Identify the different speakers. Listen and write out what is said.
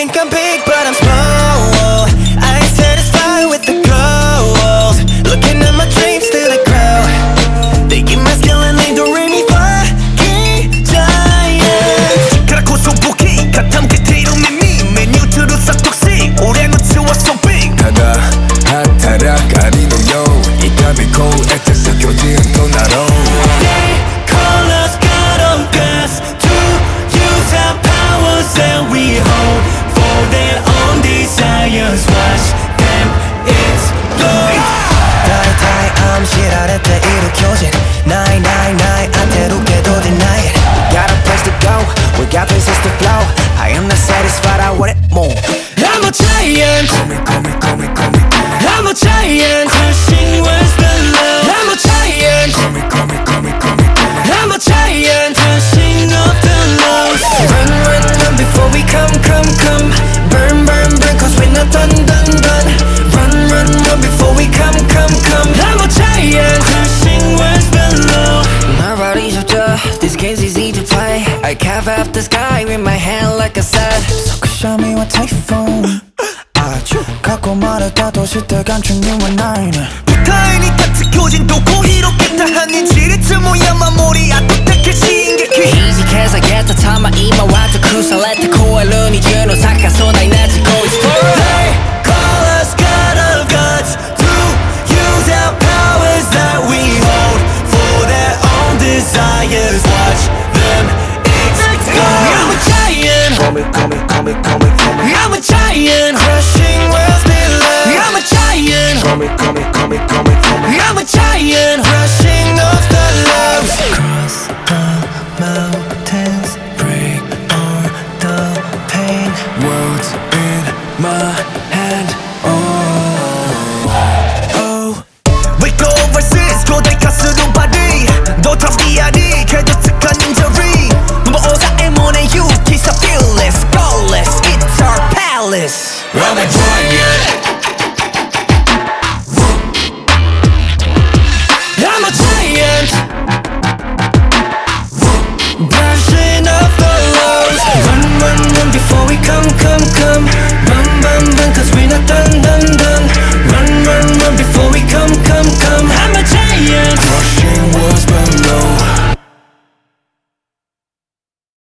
Speaker 1: think I'm big, but I'm small. I ain't satisfied with the goals. Looking at my dreams till they grow. They give my skill and they don't really fucking giant. 그렇고 소복이 가탐 그대로 미미 메뉴들을 싹둑씩 올해는 치웠어 big.
Speaker 2: 다다 하타락 아니노요 이 가비고 액자서 교지은 또 나로.
Speaker 1: They call us God of gods to use our powers that we hold for their own desires. Watch them explode. Die die 암시랄 때 일으켜진 999 안태롭게도 deny it. Got a place to go, we got places to flow. I am not satisfied, I want it more. I'm a giant.
Speaker 2: Call me, call me, call me, call me, call me.
Speaker 1: I'm a giant. Crushing words below. I'm a giant.
Speaker 2: Call me, call me, call me, call me, call me.
Speaker 1: I'm a giant. Crushing up the lows. Run, run, run before we come. Burn, burn, burn, cause we're not done. Run, run, run before we come. I'm a giant. Crushing words below. My body's up to this game's easy to play. I carve out the sky with my hand like I said. So show me what typhoon. 갖고 말했다 도시들 감춘 나이는 부타인이 같은 교진도 고의롭겠다 하는 지리트 모야마 머리 아득하게 신기해 Easy cause I get the time 이마 와도 쿠살레트 코에 눈이 주는 사카소 나이 나지고 있어 They call us God of gods to use our powers that we hold for their own desires. Watch them explode. I'm a giant.
Speaker 2: Call me, call me, call me, call me, call me.
Speaker 1: I'm a giant. Crushing worlds below. I'm a giant.
Speaker 2: Call me, call me, call me, call me, call me.
Speaker 1: I'm a giant. Rushing off the lows. Cross the mountains, break all the pain.
Speaker 2: Words in my hand.
Speaker 1: We go overseas, 고대 가스로 발이 너 탑디아리 개저특한 인저리 너무 오사의 모네 you kiss a fearless, flawless, it's our palace.
Speaker 2: I'm a giant.